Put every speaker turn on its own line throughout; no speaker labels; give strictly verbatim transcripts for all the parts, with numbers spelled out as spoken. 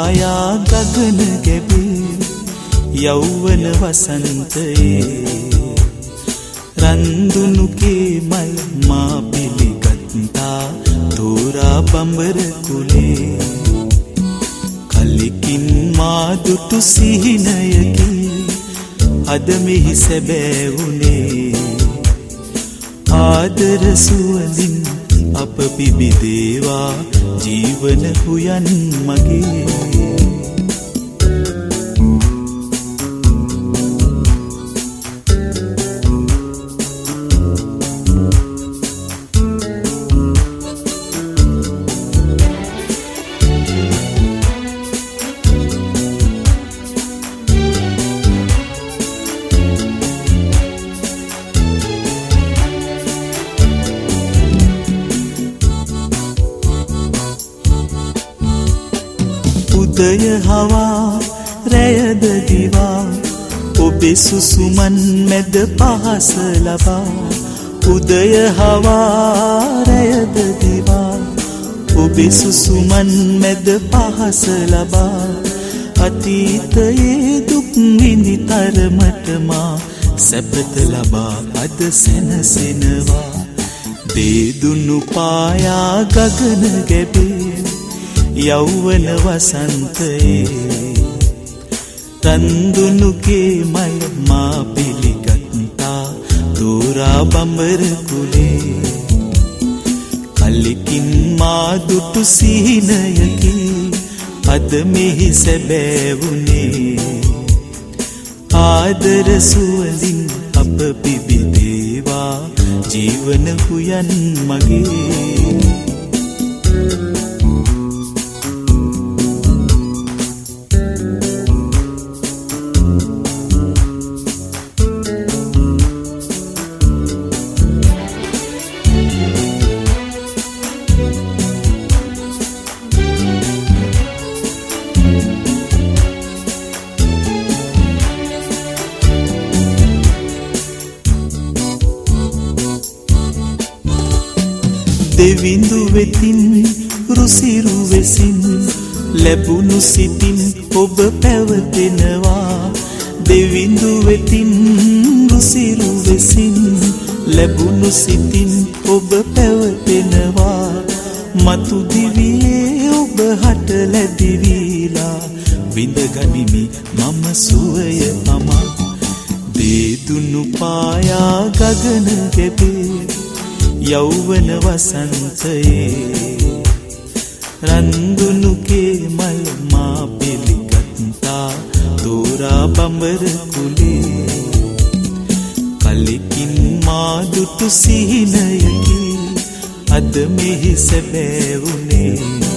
පායා ගගන ගැබේ යෞවන වසන්තයේ රන්දුනු කේමල් මා පිළිගත්තා තෝරා බඹර කුලේ කලිකින් මා දුටු සිහිනයකි අද මෙහි සැබෑ වුණේ ආදර සුවඳින් අප පිබිදේවා ජීවන හුයන් මගේ උදය හවා රැයද දිවා ඔබේ සුසුමන් මැද පහස ලබා උදය හවා රැයද දිවා ඔබේ සුසුමන් මැද පහස ලබා අතීතයේ දුක් විඳි තරමට මා සැපත ලබා අද සැනසෙනවා දේදුණු පායා ගගන ගැබේ යෞවන වසන්තයේ රන්දුනු කේමල් මා පිළිගත්තා තෝරා බඹර කුලේ කලිකින් මා දුටු සිහිනයකි අද මෙහි සැබෑ වුණේ ආදර සුවඳින් අප පිබිදේවා ජීවන හුයන් මගේ දෙවිඳු වෙතින් රුසිරු වෙසින් ලැබුණු සිතින් ඔබ පැවතෙනවා දෙවිඳු වෙතින් රුසිරු වෙසින් ලැබුණු සිතින් ඔබ පැවතෙනවා මතු දිවියේ ඔබ හට ලැබිවිලා විඳගනිමි මම සුවය අමා දේදුණු පායා ගගන ගැබේ යෞවන වසන්තයේ රන්දුනු කේමල් මා පිළිගත්තා තෝරා බඹර කුලේ කලිකින් මා දුටු සිහිනයකි අද මෙහි සැබෑ වුණේ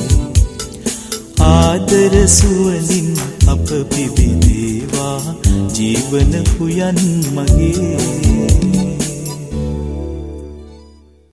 ආදර සුවඳින් අප පිබිදේවා ජීවන හුයන් මගේ